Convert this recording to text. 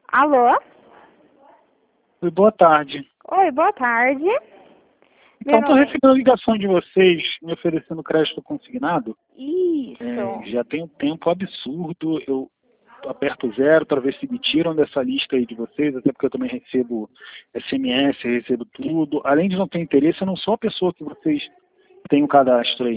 Alô? Oi, boa tarde. Oi, boa tarde. Então, estou recebendo a ligação de vocês me oferecendo crédito consignado. Isso. Já tem um tempo absurdo. Eu aperto zero para ver se me tiram dessa lista aí de vocês, até porque eu também recebo SMS, recebo tudo. Além de não ter interesse, eu não sou a pessoa que vocês têm o cadastro aí.